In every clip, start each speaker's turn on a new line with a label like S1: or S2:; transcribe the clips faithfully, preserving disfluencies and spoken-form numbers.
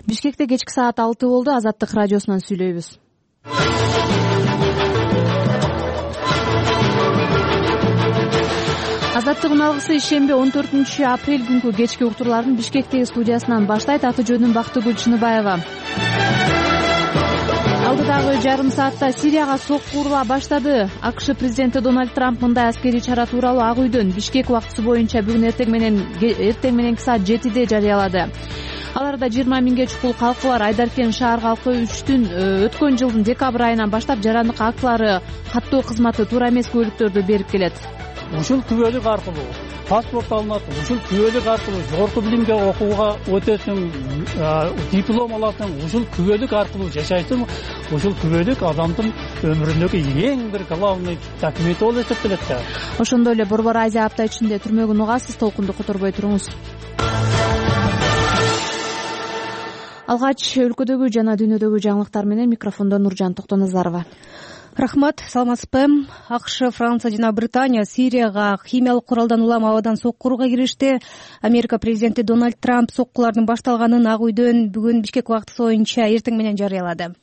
S1: Бишкекте кечки саат алты болду. Азаттык радиосунан сүйлөйбүз. Азаттыгын алгысы ишемби он төртүнчү апрель күнкү кечки уктурлардын Бишкектеги студиясынан баштайт. Аты жөнүм Бактыгүл Чыныбаева. Алдыдагы жарым саатта Сирияга сокку урула баштады. АКШ президенти Дональд Трамп мындай аскерий чара тууралуу Ак үйдөн Бишкек убактысы боюнча бүгүн эртең менен эртең мененки саат жетиде жарыялады. Аларда жыйырма миңге чукул калкы бар. Айдаркен шаар калкы үчтүн өткөн жылдын декабрь айынан баштап жарандык актылары каттоо кызматы туура эмес көлүктөрдү берип келет.
S2: Ушул күбөлүк аркылуу паспорт алынат, ушул күбөлүк аркылуу жогорку билимге окууга өтөсүң, диплом аласың, ушул күбөлүк аркылуу жашайсың. Ушул күбөлүк адамдын өмүрүндөгү эң бир главный документ болуп эсептелет да.
S1: Ошондой эле Борбор Азия апта ичинде түрмөгүн угасыз. Толкунду которбой туруңуз. Алгач өлкөдөгү жана дүйнөдөгү жаңылыктар менен микрофондо Нуржан Токтоназарова.
S3: Рахмат, саламатсызбы? АКШ, Франция жана Британия Сирияга химиялык куралдан улам абадан сокку урууга киришти. Америка президенти Дональд Трамп соккулардын башталганын Ак үйдөн бүгүн Бишкек убактысы боюнча эртең менен жарыялады.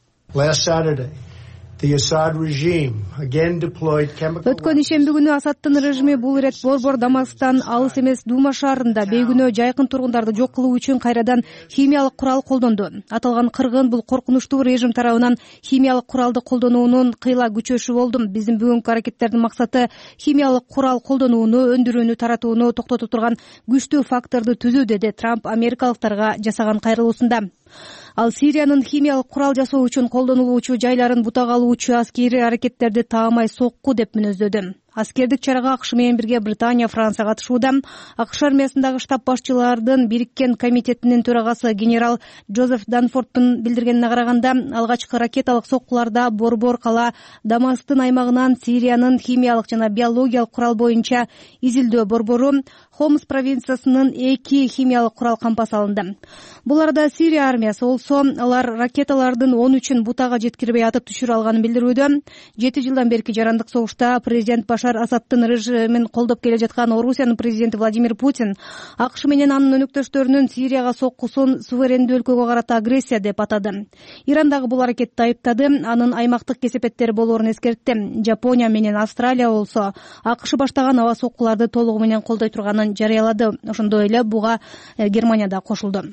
S3: Өткөн ишемби күнү Асаддын режими бул ирет борбор Дамасктан алыс эмес Дума шаарында бейгүнөө жайкын тургундарды жок кылуу үчүн кайрадан химиялык курал колдонду. Аталган кыргын бул коркунучтуу режим тарабынан химиялык куралды колдонуунун кыйла күчөшү болду. Биздин бүгүнкү аракеттердин максаты химиялык курал колдонууну, өндүрүүнү, таратууну токтото турган күчтүү факторду түзүү, деди Трамп америкалыктарга жасаган кайрылуусунда. Ал Сириянын химиялык курал жасоо үчүн колдонулуучу жайларын бутак алуучу аскерий аракеттерди таамай сокку деп мүнөздөдү. Аскердик чарага АКШ менен бирге Британия, Франция катышууда. АКШ армиясындагы штаб башчылардын бириккен комитетинин төрагасы генерал Джозеф Данфордтун билдиргенине караганда, алгачкы ракеталык соккуларда борбор кала Дамасктын аймагынан Сириянын химиялык жана биологиялык курал боюнча изилдөө борбору Хомс провинциясынын эки химиялык курал кампасы алынды. Бул арада Сирия армиясы болсо, алар ракеталардын он үчүн бутага жеткирбей атып түшүрө алганын билдирүүдө. жети жылдан берки жарандык согушта президент Башар Асаддын режимин колдоп келе жаткан Орусиянын президенти Владимир Путин АКШ менен анын өнөктөштөрүнүн Сирияга соккусун суверендүү өлкөгө карата агрессия деп атады. Иран дагы бул аракетти айыптады. Анын аймактык кесепеттери болоорун эскертти. Жапония менен Австралия болсо АКШ баштаган аба соккуларды толугу менен колдой турганын жарыялады. Ошондой эле буга Германия да кошулду.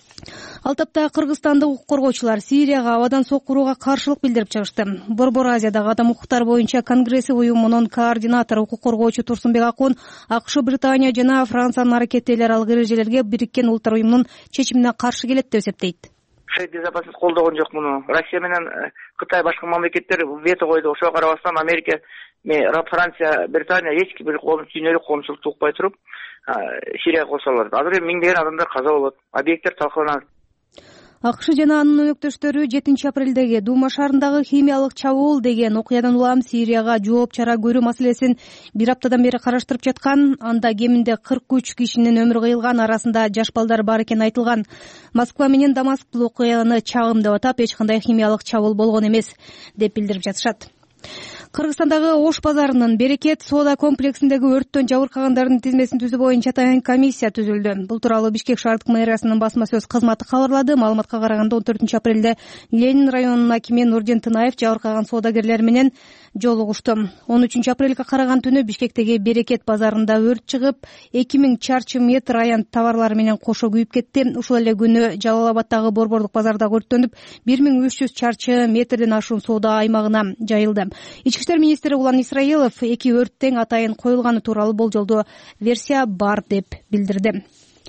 S3: Ал тапта кыргызстандык укук коргоочулар Сирияга абадан сокку урууга каршылык билдирип чыгышты. Борбор Азиядагы адам укуктары боюнча конгресси уюмунун координатору укук коргоочу Турсунбек Акун АКШ, Британия жана Франциянын аракети эл аралык эрежелерге Бириккен Улуттар уюмунун чечимине каршы келет деп эсептейт.
S4: Шейх безопасность колдогон жок муну. Россия менен Кытай башка мамлекеттер вето койду. Ошого карабастан Америка, Франция, Британия эч бир дүйнөлүк коомчулукты укпай туруп Сирияга кошолор. Азыр миңдеген адамдар каза болот. Объекттер талкаланат.
S3: АКШ жана анын өнөктөштөрү жетинчи апрелдеги Дума шаарындагы химиялык чабуул деген окуядан улам Сирияга жооп чара көрүү маселесин бир аптадан бери караштырып жаткан. Анда кеминде кырк үч кишинин өмүрү кыйылган, арасында жаш балдар бар экени айтылган. Москва менен Дамаск бул окуяны чагым деп атап, эч кандай химиялык чабуул болгон эмес деп билдирип жатышат. Кыргызстандагы Ош базарынын Берекет соода комплексиндеги өрттөн жабыркагандардын тизмесин түзүү боюнча атайын комиссия түзүлдү. Бул тууралуу Бишкек шаардык мэриясынын басма сөз кызматы кабарлады. Маалыматка караганда он төртүнчү апрелде Ленин районунун акими Нурдин Тынаев жабыркаган соодагерлер менен жолугушту. он үчүнчү апрелге караган түнү Бишкектеги Берекет базарында өрт чыгып, эки миң чарчы метр аян товарлар менен кошо күйүп кетти. Ушул эле күнү Жалал Абаддагы борборлук базарда өрттөнүп, бир миң үч жүз чарчы метрден ашуун соода аймагына жайылды. Ички иштер министри Улан Исраилов эки өрттең атайын коюлганы тууралуу болжолдуу версия бар деп билдирди.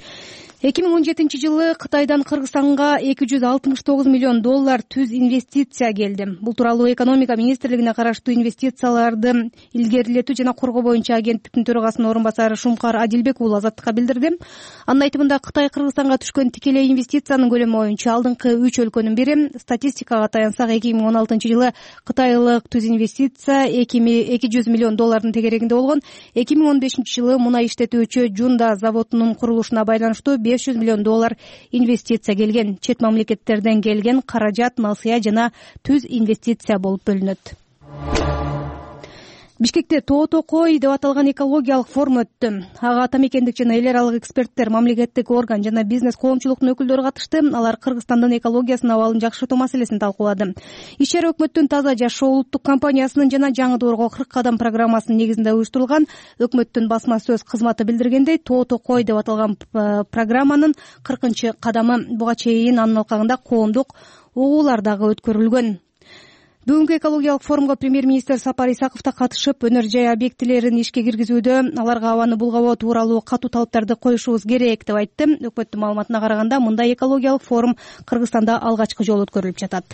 S3: эки миң он жетинчи жылы Кытайдан Кыргызстанга эки жүз алтымыш тогуз миллион доллар түз инвестиция келди. Бул тууралуу экономика министрлигине караштуу инвестицияларды илгерилетүү жана коргоо боюнча агенттиктин төрагасынын орун басары Шумкар Адилбек уулу Азаттыкка билдирди. Анын айтымында Кытай Кыргызстанга түшкөн тикелей инвестициянын көлөмү боюнча алдыңкы үч өлкөнүн бири. Статистикага таянсак, эки миң он алтынчы жылы кытайлык түз инвестиция эки жүз миллион доллардын тегерегинде болгон. эки миң он бешинчи жылы мунай иштетүүчү Жунда заводунун курулушуна байланыштуу беш жүз миллион доллар инвестиция келген. Чет мамлекеттерден келген каражат насыя жана түз инвестиция болуп бөлүнөт. Бишкекте тоо токой деп аталган экологиялык форум өттү. Ага атамекендик жана эл аралык эксперттер, мамлекеттик орган жана бизнес коомчулуктун өкүлдөрү катышты. Алар Кыргызстандын экологиясынын абалын жакшыртуу маселесин талкуулады. Иш-чара өкмөттүн Таза жашоо улуттук компаниясынын жана жаңы доорго кырк кадам программасынын негизинде уюштурулган. Өкмөттүн басма сөз кызматы билдиргендей, тоо токой деп аталган программанын кыркынчы кадамы. Буга чейин анын алкагында коомдук угуулар дагы өткөрүлгөн. Бүгүнкү экологиялык форумга премьер-министр Сапар Исаков да катышып, өнөр жай объектилерин ишке киргизүүдө аларга абаны булгабоо тууралуу катуу талаптарды коюшубуз керек деп айтты. Өкмөттүн маалыматына караганда, мындай экологиялык форум Кыргызстанда алгачкы жолу өткөрүлүп жатат.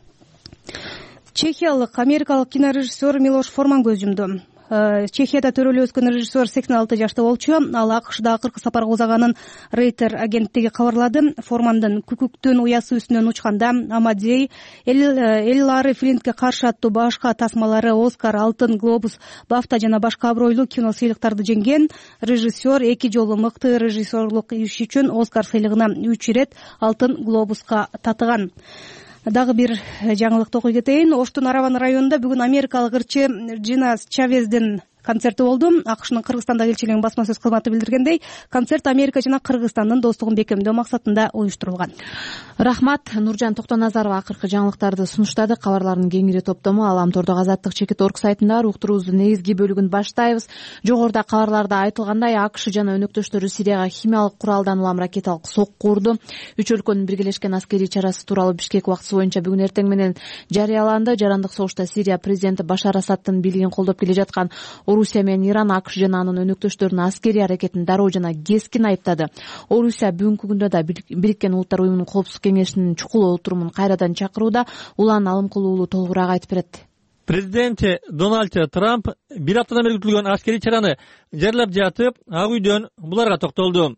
S3: Чехиялык америкалык кинорежиссер Милош Форман көз жумду. Чехияда төрөлүп өскөн режиссер сексен алты жашта болчу. Ал АКШда акыркы сапарга узаганын Рейтер агенттиги кабарлады. Формандын Күкүктүн уясы үстүнөн учканда, Амадей, Эллары Флинтке каршы аттуу башка тасмалары Оскар, Алтын глобус, Бафта жана башка абройлуу кино сыйлыктарды жеңген. Режиссер эки жолу мыкты режиссерлук иш үчүн Оскар сыйлыгына үч ирет Алтын глобуска татыган. Дагы бир жаңылыкты окуй кетейин. Оштун Араван районунда бүгүн америкалык ырчы Джина Чавездин концерти болду. АКШнын Кыргызстандагы элчилигинин басма сөз кызматы билдиргендей, концерт Америка жана Кыргызстандын достугун бекемдөө максатында уюштурулган.
S1: Рахмат. Нуржан Токтоназарова акыркы жаңылыктарды сунуштады. Кабарлардын кеңири топтому Аламтордогу Азаттык чекит орг сайтында уктуруубуздун негизги бөлүгүн баштайбыз. Жогоруда кабарларда айтылгандай, АКШ жана өнөктөштөрү Сирияга химиялык куралдан улам ракеталык сокку урду. Үч өлкөнүн биргелешкен аскерий чарасы тууралуу Бишкек убактысы боюнча бүгүн эртең менен жарыяланды. Жарандык согушта Сирия президенти Башар Асадтын бийлигин колдоп келе жаткан Орусия менен Иран АКШ жана анын өнөктөштөрүнүн аскерий аракетин дароо жана кескин айыптады. Орусия бүгүнкү күндө да Бириккен Улуттар уюмунун коопсуздук кеңешинин чукул отурумун кайрадан чакырууда. Улан Алымкулуулу толугураак айтып берет.
S5: Президенти Дональд Трамп бир аптадан бери күтүлгөн аскерий чараны жарлап жатып, Ак үйдөн буларга токтолду.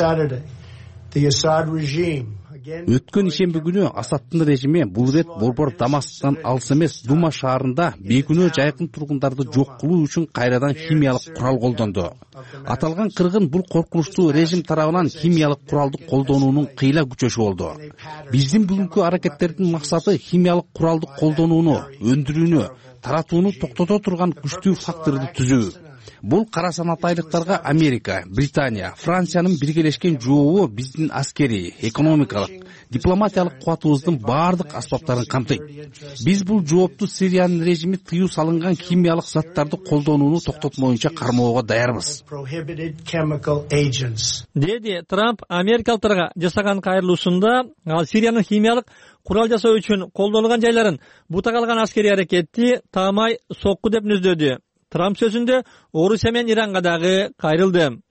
S6: Өткөн ишемби күнү Асадтын режими бул ирет борбор Дамасктан алыс эмес Дума шаарында бейкүнөө жайкын тургундарды жок кылуу үчүн кайрадан химиялык курал колдонду. Аталган кыргын бул коркунучтуу режим тарабынан химиялык куралды колдонуунун кыйла күчөшү болду. Биздин бүгүнкү аракеттердин максаты химиялык куралды колдонууну, өндүрүүнү, таратууну токтото турган күчтүү факторду түзүү. Бул кара санатайлыктарга Америка, Британия, Франциянын биргелешкен жообу биздин аскерий, экономикалык, дипломатиялык кубатыбыздын баардык аспаптарын камтыйт. Биз бул жоопту Сириянын режими тыюу салынган химиялык заттарды колдонууну токтотмоюнча кармоого даярбыз.
S5: Деди Трамп америкалыктарга жасаган кайрылуусунда, ал Сириянын химиялык курал жасоо үчүн колдонулган жайларын бута калган аскерий аракетти таамай сокку деп мүнөздөдү. Трамп сөзүндө Орусия менен Иранга дагы кайрылды.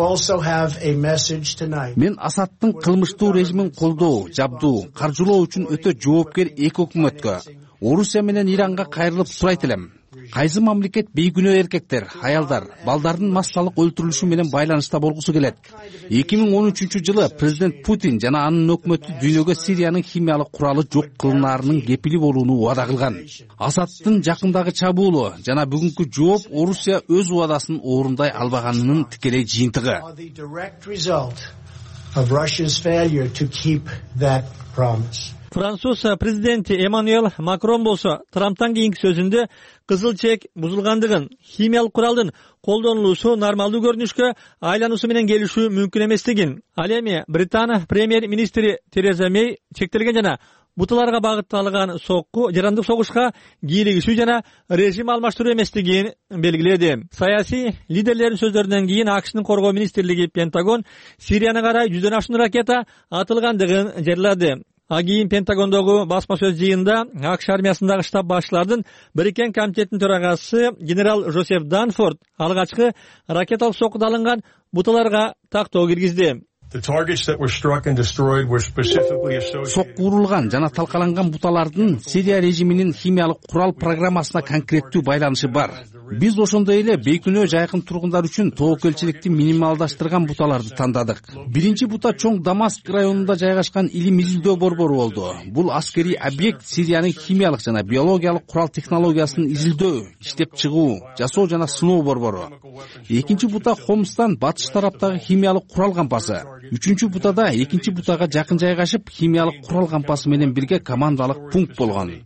S6: Мен Асадтын кылмыштуу режимин колдоо, жабдуу, каржылоо үчүн өтө жоопкер эки өкмөткө, Орусия менен Иранга кайрылып сурайт элем. Кайсы мамлекет бейкүнөө эркектер, аялдар, балдардын массалык өлтүрүлүшү менен байланышта болгусу келет? эки миң он үчүнчү жылы президент Путин жана анын өкмөтү дүйнөгө Сириянын химиялык куралы жок кылынаарынын кепили болууну убада кылган. Асадтын жакындагы чабуулу жана бүгүнкү жооп Орусия өз убадасын орундай албаганынын тикелей жыйынтыгы.
S5: Француз президенти Эммануэль Макрон болсо Трамптан кийинки сөзүндө кызыл чек бузулгандыгын, химиялык куралдын колдонулуусу нормалдуу көрүнүшкө айлануусу менен келишүү мүмкүн эместигин, ал эми Британия премьер-министри Тереза Мей чектелген жана буталарга багытталган сокку жарандык согушка кийлигишүү жана режим алмаштыруу эместигин белгиледи. Саясий лидерлердин сөздөрүнөн кийин АКШнын коргоо министрлиги Пентагон Сирияны карай жүздөн ашуун ракета атылгандыгын жарыялады. А кийин Пентагондогу басма сөз жыйында АКШ армиясындагы штаб башчылардын Бириккен комитетинин төрагасы генерал Жозеф Данфорд алгачкы ракеталык соккуда алынган буталарга тактоо киргизди.
S6: Сокку урулган жана талкаланган буталардын Сирия режиминин химиялык курал программасына конкреттүү байланышы бар. Биз ошондой эле бейкүнөө жайкын тургундар үчүн тобокелчиликти минималдаштырган буталарды тандадык. Биринчи бута чоң Дамаск районунда жайгашкан илим изилдөө борбору болду. Бул аскерий объект Сириянын химиялык жана биологиялык курал технологиясын изилдөө, иштеп чыгуу, жасоо жана сыноо борбору. Экинчи бута Хомстан батыш тараптагы химиялык курал кампасы. Үчүнчү бутада экинчи бутага жакын жайгашып, химиялык курал кампасы менен бирге командалык пункт болгон.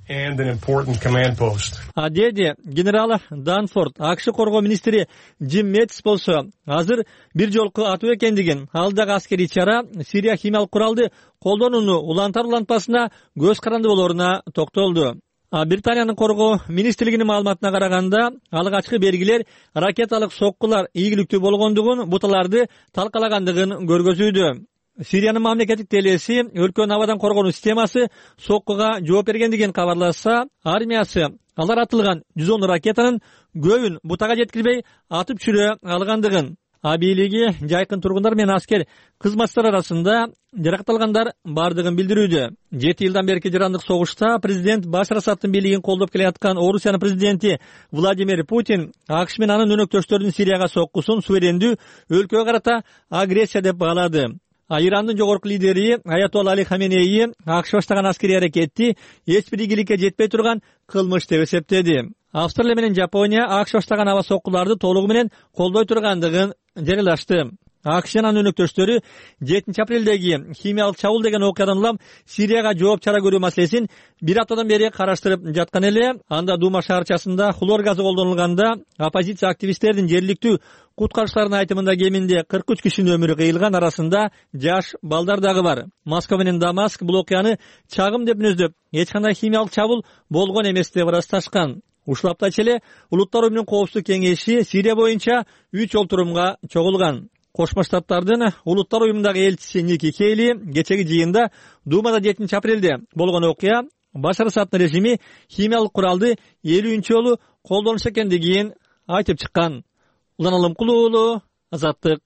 S7: and an important command post.
S5: Деди генерал Данфорд. АКШ коргоо министри Джим Мэтис болсо азыр бир жолку атуу экендигин, ал дагы аскерий чара Сирия химиялык куралды колдонууну улантар улантпасына көз каранды болоруна токтолду. Британиянын коргоо министрлигинин маалыматына караганда, алгачкы белгилер ракеталык соккулар ийгиликтүү болгондугун, буталарды талкалагандыгын көргөзүүдө. Сириянын мамлекеттик телеси өлкөнүн абадан коргонуу системасы соккуга жооп бергендигин кабарласа, армиясы алар атылган жүз он ракетанын көбүн бутага жеткирбей атып чүрө алгандыгын, бийлиги жайкын тургундар менен аскер кызматчылар арасында жаракатталгандар бардыгын билдирүүдө. Жети жылдан берки жарандык согушта президент Башар Асадтын бийлигин колдоп келаткан Орусиянын президенти Владимир Путин АКШ менен анын өнөктөштөрүнүн Сирияга соккусун суверендүү өлкөгө карата агрессия деп баалады. Ирандын жогорку лидери Аятолла Али Хаменеи АКШ баштаган аскерий аракетти эч бир ийгиликке жетпей турган кылмыш деп эсептеди. Австралия менен Жапония АКШ баштаган аба соккуларды толугу менен колдой тургандыгын жарыялашты. АКШнын өнөктөштөрү жетинчи апрелдеги химиялык чабуул деген окуядан улам Сирияга жооп чара көрүү маселесин бир аптадан бери караштырып жаткан эле. Анда Дума шаарчасында хлор газы колдонулганда оппозиция активисттердин жергиликтүү куткарычлардын айтымында кеминде кырк үч кишинин өмүрү кыйылган, арасында жаш балдар дагы бар. Москва менен Дамаск бул окуяны чагым деп мүнөздөп, эч кандай химиялык чабуул болгон эмес деп ырасташкан. Ушул апта эле Улуттар уюмунун коопсуздук кеңеши Сирия боюнча үч олтурумга чогулган. Кошмо Штаттардын Улуттар уюмундагы элчиси Ники Хейли кечеги жыйында Думада жетинчи апрелде болгон окуя Башар Асадтын режими химиялык куралды элүүнчү жолу колдонуш экендигин айтып чыккан. Улан Алымкул уулу, Азаттык.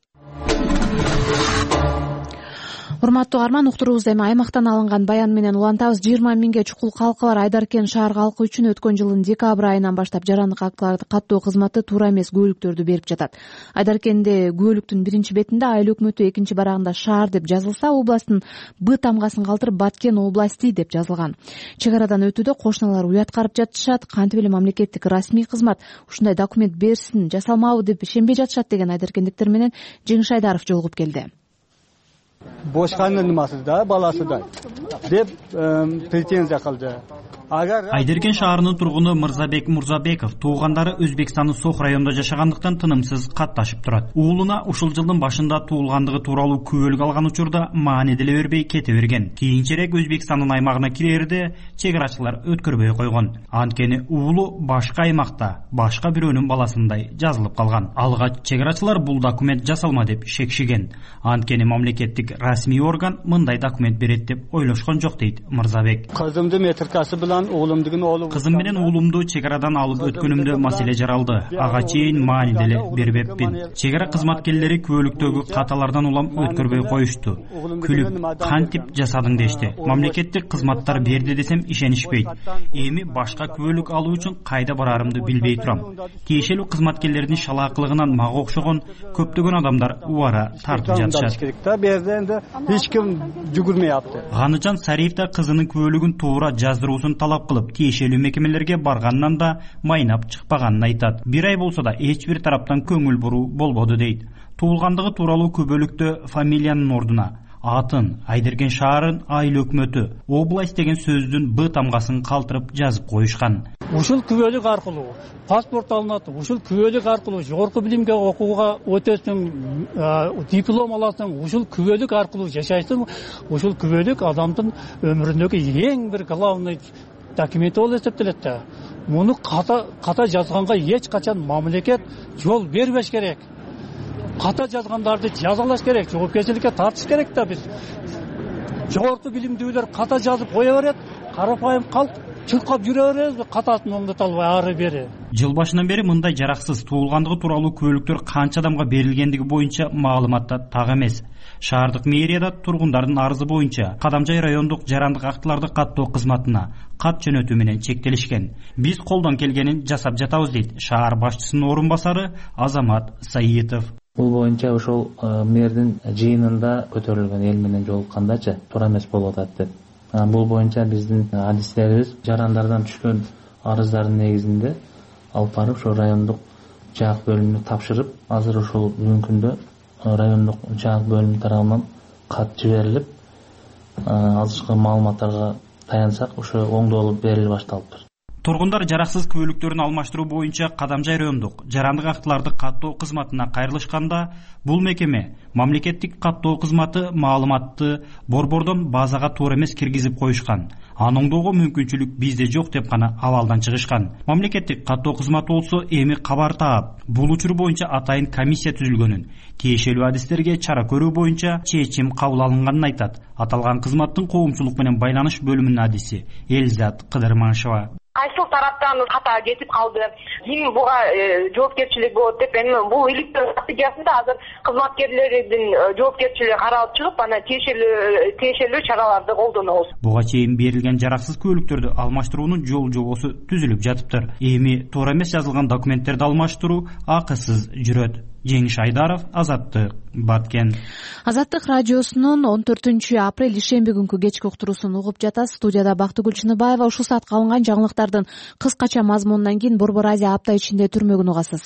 S1: Урматтуу арман, уктуруубузда эми аймактан алынган баян менен улантабыз. жыйырма миңге чукул калкы бар Айдаркен шаар калкы үчүн өткөн жылдын декабрь айынан баштап жарандык актыларды каттоо кызматы туура эмес күбөлүктөрдү берип жатат. Айдаркенде күбөлүктүн биринчи бетинде айыл өкмөтү, экинчи барагында шаар деп жазылса, областтын Б тамгасын калтырып Баткен области деп жазылган. Чек арадан өтүүдө кошуналар уят карып жатышат. Кантип эле мамлекеттик расмий кызмат ушундай документ берсин, жасалмабы деп ишенбей жатышат деген айдаркендиктер менен Жеңиш Айдаров жолугуп келди.
S8: Бошканын нымасы да, баласы да деп претензия кылды.
S9: Айдаркен шаарынын тургуну Мырзабек Мурзабеков туугандары Өзбекстандын Сох районунда жашагандыктан тынымсыз катташып турат. Уулуна ушул жылдын башында туулгандыгы тууралуу күбөлүк алган учурда маани деле бербей кете берген. Кийинчерээк Өзбекстандын аймагына кирерде чек арачылар өткөрбөй койгон. Анткени уулу башка аймакта, башка бирөөнүн баласындай жазылып калган. Алгач чек арачылар бул документ жасалма деп шекшиген. Анткени мамлекеттик расмий орган мындай документ берет деп ойлошкон жок дейт Мырзабек.
S8: Кызымды метркасы менен уулумдугун оолу
S9: кызым менен уулумду чек арадан алып өткөнүмдө маселе жаралды. Ага чейин маани деле бербеппин. Чек ара кызматкерлери күбөлүктөгү каталардан улам өткөрбөй коюшту. Күлүп, кантип жасадың дешти. Мамлекеттик кызматтар берди десем ишенишпейт. Эми башка күбөлүк алуу үчүн кайда барарымды билбей турам. Тиешелүү кызматкерлердин шалаакылыгынан мага окшогон көптөгөн адамдар убара тартып жатышат.
S8: Эч ким жүгүрмөй апты.
S9: Ганычан Сариев да кызынын күбөлүгүн туура жаздыруусун талап кылып, тиешелүү мекемелерге баргандан да майнап чыкпаганын айтат. Бир ай болсо да эч бир тараптан көңүл буруу болбоду дейт. Туулгандыгы тууралуу күбөлүктө фамилиянын ордуна атын, Айдаркен шаарын айыл өкмөтү, область деген сөздүн Б тамгасын калтырып жазып коюшкан.
S2: Ушул күбөлүк аркылуу паспорт алынат, ушул күбөлүк аркылуу жогорку билимге окууга өтөсүң, диплом аласың, ушул күбөлүк аркылуу жашайсың. Ушул күбөлүк адамдын өмүрүндөгү эң бир главный документ болуп эсептелет да. Муну ката ката жазганга эч качан мамлекет жол бербеш керек. Ката жазгандарды жазалаш керек, жоопкерчиликке тартыш керек да. Биз жогорку билимдүүлөр ката жазып кое берет, карапайым калк чуркап жүрө беребиз, катасын оңдото албай ары бери.
S9: Жыл башынан бери мындай жараксыз туулгандыгы тууралуу күбөлүктөр канча адамга берилгендиги боюнча маалыматта так эмес. Шаардык мэрияда тургундардын арызы боюнча Кадамжай райондук жарандык актыларды каттоо кызматына кат жөнөтүү менен чектелишкен. Биз колдон келгенин жасап жатабыз дейт шаар башчысынын орун басары Азамат Саитов.
S10: Бул боюнча ошол мэрдин жыйынында көтөрүлгөн эл менен жолуккандачы туура эмес болуп атат деп. Бул боюнча биздин адистерибиз жарандардан түшкөн арыздардын негизинде алып барып ошо райондук жаак бөлүмүнө тапшырып, азыр ошол бүгүнкү күндө райондук жаак бөлүмү тарабынан кат жиберилип, азыркы маалыматтарга таянсак ушу оңдолуп бериле башталыптыр.
S9: Тургундар жараксыз күбөлүктөрүн алмаштыруу боюнча кадам жайроондук жарандык актыларды каттоо кызматына кайрылышканда бул мекеме мамлекеттик каттоо кызматы маалыматты борбордон базага туура эмес киргизип коюшкан. Аны оңдоого мүмкүнчүлүк бизде жок деп гана абалдан чыгышкан. Мамлекеттик каттоо кызматы болсо эми кабар таап, бул учур боюнча атайын комиссия түзүлгөнүн, тиешелүү адистерге чара көрүү боюнча чечим кабыл алынганын айтат. Аталган кызматтын коомчулук менен байланыш бөлүмүнүн адиси Элизат Кыдырманшева.
S11: Кайсыл тараптан хата кетип калды, ким буга жоопкерчилик болот деп эми бул иликтөө стратегиясында азыр кызматкерлердин жоопкерчилиги каралып чыгып, анан тиешелүү тиешелүү чараларды колдонобуз.
S9: Буга чейин берилген жараксыз күбөлүктөрдү алмаштыруунун жол жобосу түзүлүп жатыптыр. Эми туура эмес жазылган документтерди алмаштыруу акысыз жүрөт. Жеңиш Айдаров, Азаттык, Баткен.
S1: Азаттык радиосунун он төртүнчү апрель ишемби күнкү кечки уктуруусун угуп жатасыз. Студияда Бактыгүл Чыныбаева. Ушул саатка алынган жаңылыктардын кыскача мазмунунан кийин Борбор Азия апта ичинде түрмөгүн угасыз.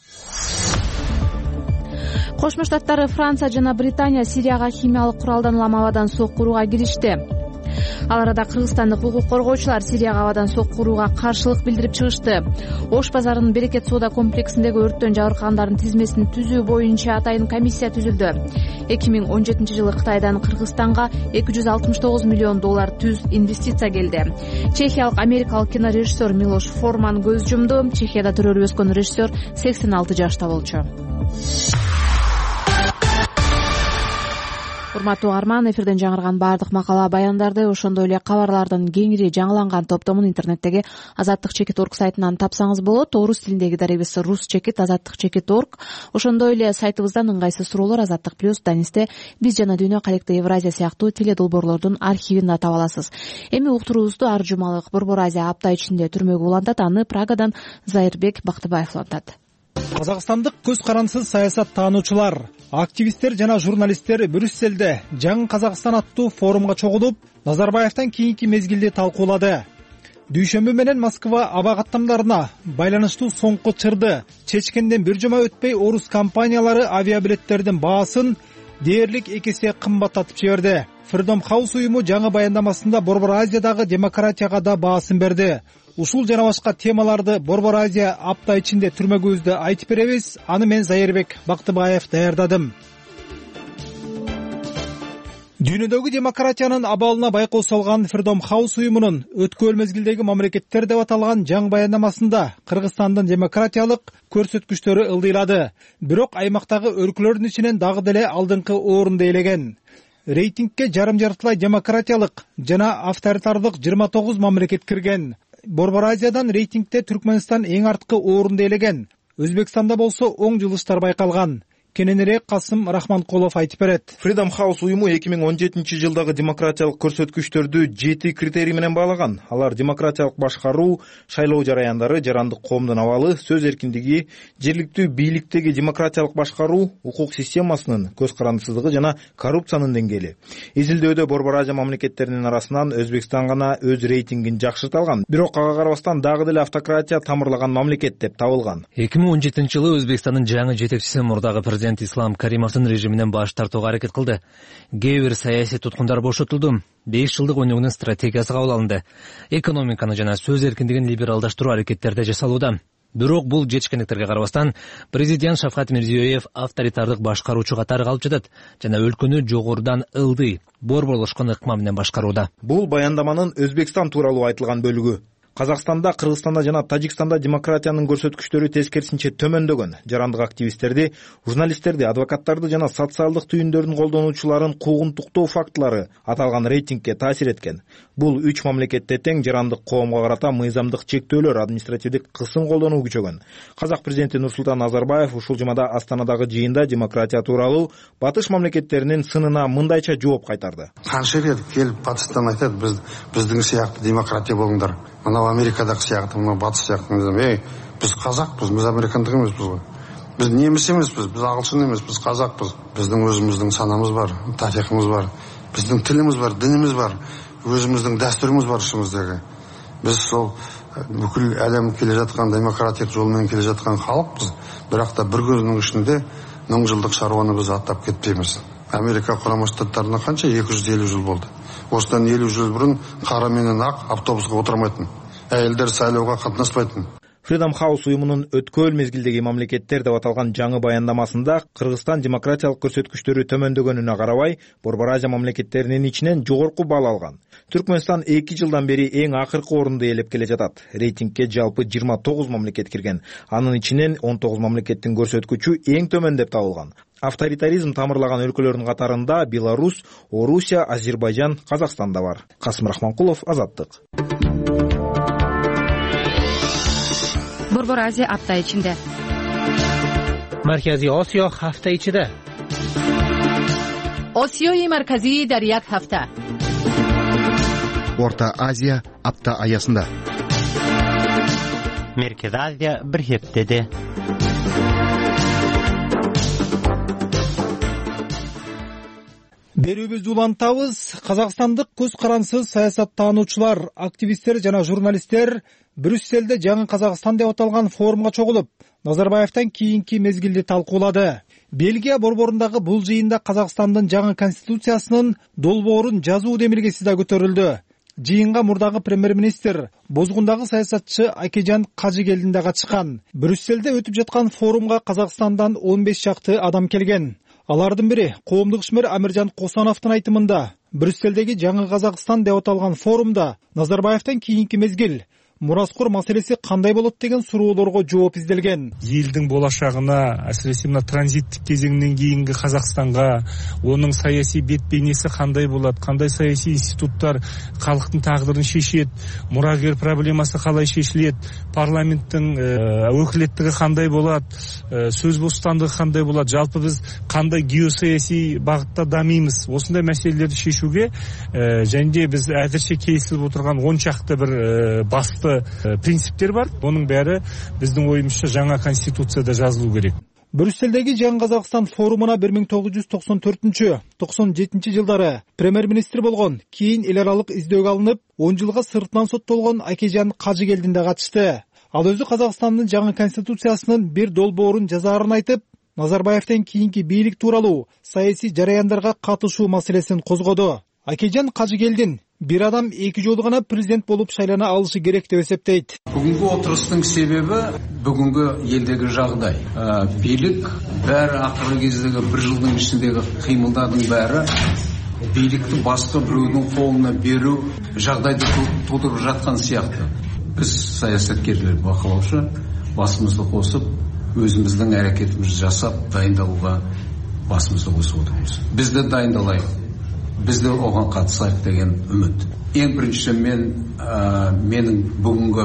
S1: Кошмо Штаттар, Франция жана Британия Сирияга химиялык куралдан улам абадан сокку урууга киришти. Ал арада кыргызстандык укук коргоочулар Сирияга абадан сокку урууга каршылык билдирип чыгышты. Ош базарынын Берекет соода комплексиндеги өрттөн жабыркагандардын тизмесин түзүү боюнча атайын комиссия түзүлдү. эки миң он жетинчи жылы Кытайдан Кыргызстанга эки жүз алтымыш тогуз миллион доллар түз инвестиция келди. Чехиялык америкалык кинорежиссер Милош Форман көз жумду. Чехияда төрөлүп өскөн режиссер сексен алты жашта болчу. Урматтуу угарман, эфирден жаңырган баардык макала баяндарды, ошондой эле кабарлардын кеңири жаңыланган топтомун интернеттеги азаттык чекит орг сайтынан тапсаңыз болот. Орус тилиндеги дарегибиз рус чекит азаттык чекит орг. Ошондой эле сайтыбыздан ыңгайсыз суроолор азаттык плюс данисте биз жана дүйнө калекте Евразия сыяктуу теледолбоорлордун архивин да таба аласыз. Эми уктуруубузду ар жумалык Борбор Азия апта ичинде түрмөгү улантат. Аны Прагадан Зайырбек Бактыбаев улантат.
S12: Казакстандык көз карансыз саясат таануучулар, активисттер жана журналисттер Брюсселде жаңы Казакстан аттуу форумга чогулуп, Назарбаевтан кийинки мезгилди талкуулады. Дүйшөмбү менен Москва аба каттамдарына байланыштуу соңку чырды чечкенден бир жума өтпөй орус компаниялары авиабилеттердин баасын дээрлик эки эсе кымбаттатып жиберди. Freedom House уюму жаңы баяндамасында Борбор Азиядагы демократияга да баасын берди. Ушул жана башка темаларды Борбор Азия апта ичинде түрмөгүбүздө айтып беребиз. Аны мен Зайырбек Бактыбаев даярдадым. Дүйнөдөгү демократиянын абалына байкоо салган Freedom House уюмунун өткөн мезгилдеги мамлекеттер деп аталган жаңы баяндамасында Кыргызстандын демократиялык көрсөткүчтөрү ылдыйлады. Бирок аймактагы өлкөлөрдүн ичинен дагы деле алдыңкы орунду ээлеген. Рейтингке жарым жартылай демократиялык жана авторитардык жыйырма тогуз мамлекет кирген. Борбор Азиядан рейтингте Түркмөнстан эң арткы орунду ээлеген. Өзбекстанда болсо оң жылыштар байкалган. Кененирээк Касым Рахманкулов айтып берет.
S13: Freedom House уюму эки миң он жетинчи жылдагы демократиялык көрсөткүчтөрдү жети критерий менен баалаган. Алар демократиялык башкаруу, шайлоо жараяндары, жарандык коомдун абалы, сөз эркиндиги, жергиликтүү бийликтеги демократиялык башкаруу, укук системасынын көз карандысыздыгы жана коррупциянын деңгээли. Изилдөөдө Борбор Азия мамлекеттеринин арасынан Өзбекстан гана өз рейтингин жакшырта алган. Бирок ага карабастан дагы деле автократия тамырлаган мамлекет деп табылган.
S14: эки миң он жетинчи жылы Өзбекстандын жаңы жетекчиси мурдагы президент Ислам Каримовдун режиминен баш тартууга аракет кылды. Кээ бир саясий туткундар бошотулду. беш жылдык өнүгүүнүн стратегиясы кабыл алынды. Экономиканы жана сөз эркиндигин либералдаштыруу аракеттери жасалууда. Бирок бул жетишкендиктерге карабастан президент Шавкат Мирзиёев авторитардык башкаруучу катары калып жатат жана өлкөнү жогорудан ылдый, борборлошкон ыкма менен башкарууда.
S13: Бул баяндаманын Өзбекстан тууралуу айтылган бөлүгү. Казакстанда, Кыргызстанда жана Тажикстанда демократиянын көрсөткүчтөрү тескерисинче төмөндөгөн. Жарандык активисттерди, журналисттерди, адвокаттарды жана социалдык түйүндөрдүн колдонуучуларын куугунтуктоо фактылары аталган рейтингке таасир эткен. Бул үч мамлекетте тең жарандык коомго карата мыйзамдык чектөөлөр, административдик кысым колдонуу күчөгөн. Казак президенти Нурсултан Назарбаев ушул жумада Астанадагы жыйында демократия тууралуу батыш мамлекеттеринин сынына мындайча жооп кайтарды.
S15: Канча рет келип батыштан айтат, биз биздин сыяктуу демократия болуңдар. Мына Америкадагы сыяктуу, мына батыш сыяктуу. Эй, биз казакпыз, биз американдык эмеспиз го. Биз немис эмеспиз, биз агылшын эмес, биз казакпыз. Биздин өзүбүздүн санамыз бар, тарихыбыз бар, биздин тилибиз бар, динибиз бар, өзүбүздүн дастурубуз бар ишибиздеги. Биз сол бүкүл әлем келе жаткан демократиялык жол менен келе жаткан халыкпыз. Бирок да бир көзүнүн ичинде миң жылдык шаруаны биз аттап кетпейбиз. Америка Құрама Штаттарына қанша екі жүз елу жыл болды. Осыдан елу жыл бұрын қара менен ақ автобусқа отырмайтын. Әйелдер сайлауға қатынаспайтын.
S13: Freedom House уюмунун өткөл мезгилдеги мамлекеттер деп аталган жаңы баяндамасында Кыргызстан демократиялык көрсөткүчтөрү төмөндөгөнүнө карабай, Борбор Азия мамлекеттеринин ичинен жогорку баал алган. Түркмөнстан эки жылдан бери эң акыркы орунду ээлеп келе жатат. Рейтингке жалпы жыйырма тогуз мамлекет кирген. Анын ичинен он тогуз мамлекеттин көрсөткүчү эң төмөн деп табылган. Авторитаризм тамырлаган өлкөлөрдүн катарында Беларусь, Орусия, Азербайжан, Казакстан да бар. Касым Рахманкулов, Азаттык.
S16: Борбор Азия апта ичинде.
S17: Марказий Осиё ҳафта ичида.
S16: Осиёи марказӣ дар як ҳафта.
S18: Орта Азия апта аясында.
S17: Меркез Азия бир ҳептеде.
S12: Берүүбүздү улантабыз. Казакстандык көз карансыз саясаттануучулар, активисттер жана журналисттер Брюсселде жаңы Казакстан деп аталган форумга чогулуп, Назарбаевтан кийинки мезгилди талкуулады. Бельгия борборундагы бул жыйында Казакстандын жаңы конституциясынын долбоорун жазуу демилгеси да көтөрүлдү. Жыйынга мурдагы премьер-министр, Бозгундагы саясатчы Акежан Кажыгелдин да катышкан. Брюсселде өтүп жаткан форумга Казакстандан он беш чакты адам келген. Алардын бири коомдук ишмер Амиржан Косановдун айтымында, Брюсселдеги жаңы Казакстан деп аталган форумда Назарбаевтан кийинки мезгил мураскор маселеси кандай болот деген суроолорго жооп изделген.
S19: Элдин болашагына, асыресе мына транзиттик кезеңден кийинки Казакстанга, онун саясий бет бейнеси кандай болот, кандай саясий институттар калктын тагдырын шешет, мурагер проблемасы калай шешилет, парламенттин өкүлеттиги кандай болот, сөз бостандыгы кандай болот, жалпы биз кандай геосаясий багытта дамыймыз. Осундай маселелерди шешүүгө және биз азырча келишип отурган он чакты бир басты принциптер бар. Оның бәрі біздің ойымызша жаңа конституцияда жазылу керек.
S12: Брюсселдеги жаңы Казакстан форумуна бир миң тогуз жүз токсон төртүнчү — токсон жетинчи жылдары премьер-министр болгон, кийин эл аралык издөөгө алынып, он жылга сыртынан соттолгон Акежан Кажыгелдин да катышты. Ал өзү Казакстандын жаңы конституциясынын бир долбоорун жазаарын айтып, Назарбаевтен кийинки бийлик тууралуу саясий жараяндарга катышуу маселесин козгоду. Акежан Кажыгелдин бир адам эки жолу гана президент болуп шайлана алышы керек деп эсептейт.
S20: Бүгүнкү отурустун себеби бүгүнкү элдеги жагдай. Бийлик баары акыркы кездеги бир жылдын ичиндеги кыймылдардын баары бийликти башка бирөөнүн колуна берүү жагдайды туудуруп жаткан сыяктуу. Биз саясаткерлер, бакылоочу басымызды косуп, өзүбүздүн аракетибизди жасап, дайындалууга басымызды косуп отурбуз. Биз да дайындалайык. Biz de oған қатысайық деген үміт. Ең бірінші мен менің бүгінгі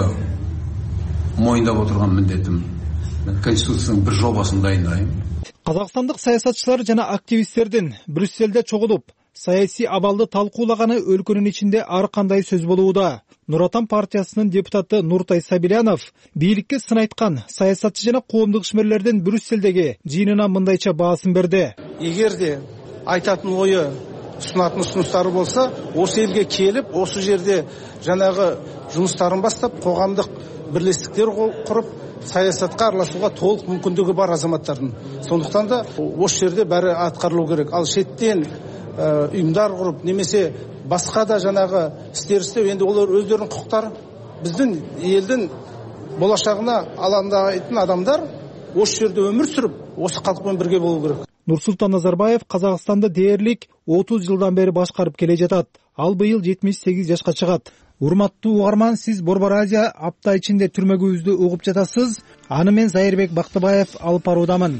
S20: мойындап отырған міндетім конституцияның бір жобасын дайындайым.
S12: Қазақстандық саясатчылар жана активисттердин Брюсселде чогулуп, саясий абалды талкуулаганы өлкөнүн ичинде ар кандай сөз болууда. Нур Отан партиясынын депутаты Нуртай Сабилянов бийликке сын айткан саясатчы жана коомдук ишмерлердин Брюсселдеги жыйынына мындайча баасын берди.
S21: Эгерде айтатын ою ұсынатын ұсыныстары болса, осы елге келіп, осы жерде жаңағы жұмыстарын бастап, қоғамдық бірлестіктер құрып, саясатқа араласуға толық мүмкіндігі бар азаматтардың. Сондықтан да осы жерде бәрі атқарылу керек. Ал шеттен ұйымдар құрып, немесе басқа да жаңағы істер істеу, енді олар өздерінің құқықтары, біздің елдің болашағына алаңдайтын адамдар осы жерде өмір сүріп, осы халықпен бірге болу керек.
S12: Нурсултан Назарбаев Казакстанды дээрлик отуз жылдан бери башкарып келе жатат. Ал быйыл жетимиш сегиз жашка чыгат. Урматтуу угарман, сиз Борбор Азия апта ичинде түрмөгүбүздү угуп жатасыз. Аны мен Зайырбек Бактыбаев алып баруудамын.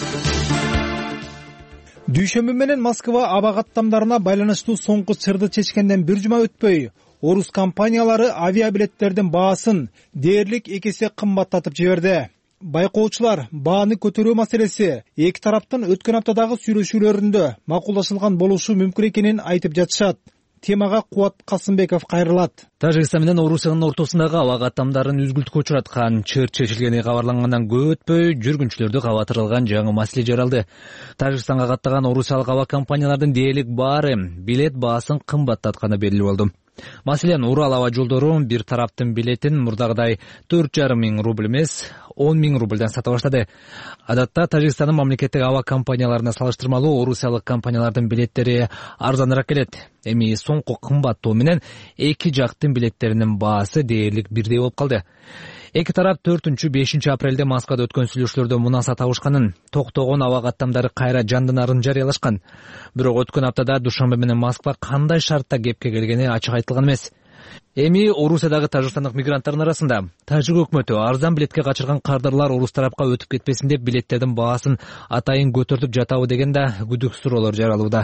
S12: Дүйшөмбү менен Москва аба каттамдарына байланыштуу соңку чырды чечкенден бир жума өтпөй, орус компаниялары авиабилеттердин баасын дээрлик эки эсе кымбаттатып жиберди. Байкоочулар бааны көтөрүү маселеси эки тараптын өткөн аптадагы сүйлөшүүлөрүндө макулдашылган болушу мүмкүн экенин айтып жатышат. Темага Кубат Касымбеков кайрылат.
S14: Тажикстан менен Орусиянын ортосундагы аба каттамдарын үзгүлтүккө учураткан чыр чечилгени кабарлангандан көп өтпөй жүргүнчүлөрдү кабатырылган жаңы маселе жаралды. Тажикстанга каттаган орусиялык аба компаниялардын дээрлик баары билет баасын кымбаттатканы белгилүү болду. Маселен, Урал аба жолдору бир тараптын билетин мурдагыдай төрт жарым миң рубль эмес, он миң рубльдан сата баштады. Адатта Тажикстандын мамлекеттик аба компанияларына салыштырмалуу орусиялык компаниялардын билеттери арзаныраак келет. Эми соңку кымбаттоо менен эки жактын билеттеринин баасы дээрлик бирдей болуп калды. Эки тарап төртүнчү бешинчи апрелде Москвада өткөн сүйлөшүүлөрдө мунаса табышканын, токтогон аба каттамдары кайра жандынарын жарыялашкан. Бирок өткөн аптада Душанбе менен Москва кандай шартта кепке келгени ачык айтылган эмес. Эми Орусиядагы тажикстандык мигранттардын арасында тажик өкмөтү арзан билетке качырган кардарлар орус тарапка өтүп кетпесин деп билеттердин баасын атайын көтөртүп жатабы деген да күдүк суроолор жаралууда.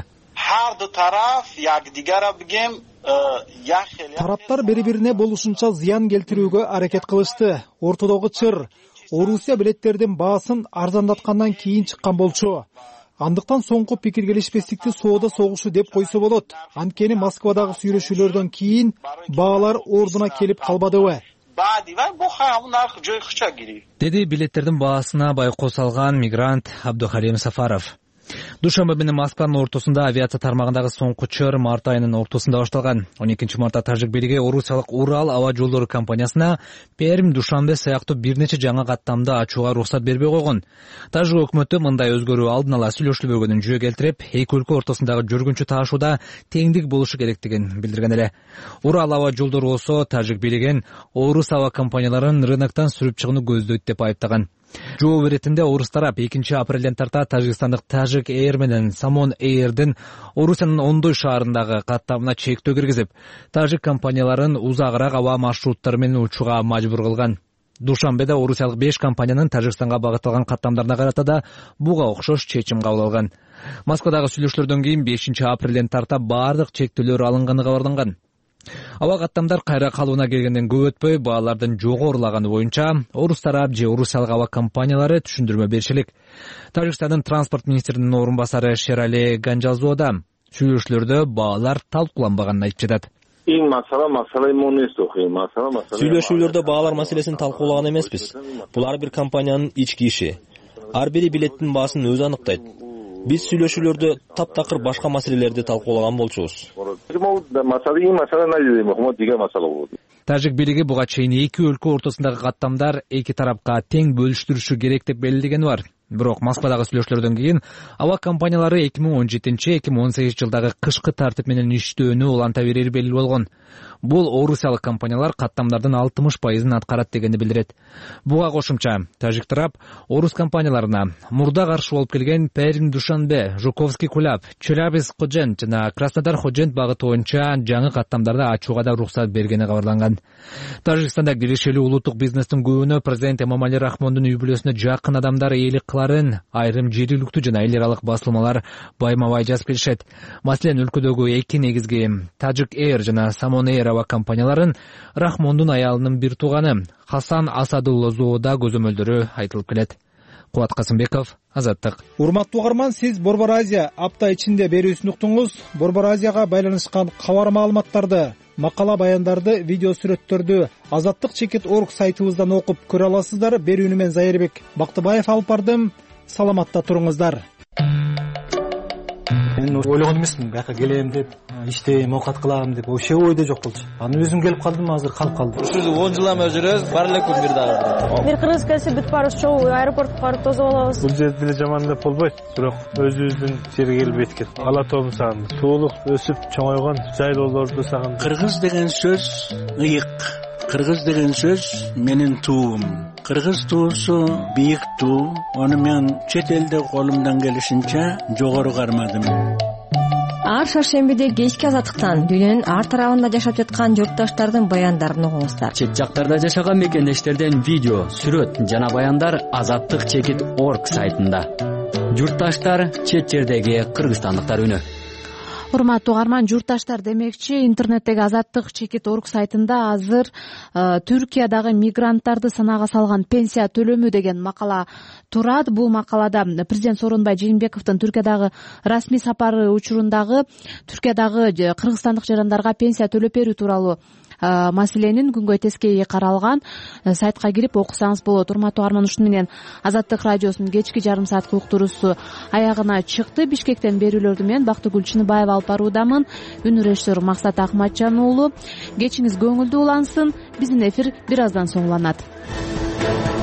S12: Тараптар бири-бирине болушунча зыян келтирүүгө аракет кылышты. Ортодогу чыр Орусия билеттердин баасын арзандаткандан кийин чыккан болчу. Андыктан соңку пикир келишпестикти соода согушу деп койсо болот. Анткени Москвадагы сүйлөшүүлөрдөн кийин баалар ордуна келип калбадыбы?
S14: Деди билеттердин баасына байкоо салган мигрант Абдухалим Сафаров. Душанбе менен Москванын ортосунда авиация тармагындагы соңку чыр март айынын ортосунда башталган. он экинчи мартта тажик бийлиги орусиялык Урал аба жолдору компаниясына Пермь, Душанбе сыяктуу бир нече жаңы каттамды ачууга уруксат бербей койгон. Тажик өкмөтү мындай өзгөрүү алдын ала сүйлөшүлбөгөнүн жөө келтирип, эки өлкө ортосундагы жүргүнчү таашууда теңдик болушу керектигин билдирген эле. Урал аба жолдору болсо тажик бийлигин орус аба компанияларын рыноктон сүрүп чыгууну көздөйт деп айыптаган. Жоо беретинде орус тарап экинчи апрелден тарта Тажикстандык Тажик Эйр менен Самон Эйрдин Орусиянын Ондой шаарындагы каттамына чектөө киргизип, тажик компанияларын узагыраак аба маршруттары менен учууга мажбур кылган. Душанбеде орусиялык беш компаниянын Тажикстанга багытталган каттамдарына карата да буга окшош чечим кабыл алган. Москвадагы сүйлөшүүлөрдөн кийин бешинчи апрелден тарта бардык чектөөлөр алынганы кабарланган. Аба каттамдар кайра калууна келгенден көп өтпөй баалардын жогорулаганы боюнча орус тарап же орусиялык аба компаниялары түшүндүрмө беришелик. Тажикстандын транспорт министринин орун басары Шерали Ганжалзоо да сүйлөшүүлөрдө баалар талкууланбаганын айтып жатат.
S4: Сүйлөшүүлөрдө баалар маселесин талкуулаган эмеспиз. Бул ар бир компаниянын ички иши. Ар бири билеттин баасын өзү аныктайт. Биз сүйлөшүүлөрдө таптакыр башка маселелерди талкуулаган болчубуз.
S14: Тажик бийлиги буга чейин эки өлкө ортосундагы каттамдар эки тарапка тең бөлүштүрүшү керек деп белгилегени бар. Бирок Москвадагы сүйлөшүүлөрдөн кийин аба компаниялары эки миң он жетинчи эки миң он сегизинчи жылдагы кышкы тартип менен иштөөнү уланта берери белгилүү болгон. Бул орусиялык компаниялар каттамдардын алтымыш пайызын аткарат дегенди билдирет. Буга кошумча тажик тарап орус компанияларына мурда каршы болуп келген Пермь, Душанбе, Жуковский Кулап, Челябинск Ходжент жана Краснодар Ходжент багыты боюнча жаңы каттамдарды ачууга да уруксат бергени кабарланган. Тажикстанда киришелүү улуттук бизнестин көбүнө президент Эмомали Рахмондун үй бүлөсүнө жакын адамдар ээлик кыларын айрым жергиликтүү жана эл аралык басылмалар байма-бай жазып келишет. Маселен, өлкөдөгү эки негизги Тажик Эйр жана Самон Эйр аба компанияларын Рахмондун аялынын бир тууганы Хасан Асадуллозоода көзөмөлдөрү айтылып келет. Кубат Касымбеков, Азаттык.
S12: Урматтуу угарман, сиз Борбор Азия апта ичинде берүүсүн уктуңуз. Борбор Азияга байланышкан кабар маалыматтарды, макала баяндарды, видео сүрөттөрдү азаттык чекит точка орг сайтыбыздан окуп көрө аласыздар. Берүүнү мен Зайырбек Бактыбаев алып бардым. Саламатта туруңуздар.
S22: Мен ойлогон эмесмин, бияка келем деп, иштейм, оокат кылам деп, вообще ойдо жок болчу. Анан өзүм келип калдым, азыр калып калдым.
S4: Ушул он жыл эме жүрөбүз, бар эле күн бир дагы.
S23: Бир кыргыз келсе бүт барыбыз чогуу аэропортко барып тосуп алабыз.
S24: Бул жерде деле жаман деп болбойт, бирок өзүбүздүн жерге келип эткет. Ала тоом сагындык, суулук өсүп чоңойгон жайлоолорду сагындык.
S25: Кыргыз деген сөз ыйык. Кыргыз деген сөз менин туум. Кыргыз туусу бийик туу. Аны мен чет элде колумдан келишинче жогору кармадым.
S26: Ар шаршембиде кечки азаттыктан дүйнөнүн ар тарабында жашап жаткан журтташтардын баяндарын угуңуздар.
S27: Чет жактарда жашаган мекендештерден видео, сүрөт жана баяндар азаттык чекит точка орг сайтында. Журтташтар, чет жердеги кыргызстандыктар үнү.
S1: Урматтуу угарман, журтташтар демекчи, интернеттеги азаттык чекит точка орг сайтында азыр э, Түркиядагы мигранттарды санаага салган пенсия төлөмү деген макала турат. Бул макалада президент Сооронбай Жээнбековдун Түркиядагы расмий сапары учурундагы Түркиядагы кыргызстандык жарандарга пенсия төлөп берүү тууралуу маселенин күнгөй тескейи каралган сайтка кирип окусаңыз болот. Урматтуу угарман, ушуну менен Азаттык радиосунун кечки жарым сааттык уктуруусу аягына чыкты. Бишкектен берүүлөрдү мен Бактыгүл Чыныбаева алып баруудамын. Үн режиссер Максат Акматжан уулу. Кечиңиз көңүлдүү улансын. Биздин эфир бир аздан соң уланат.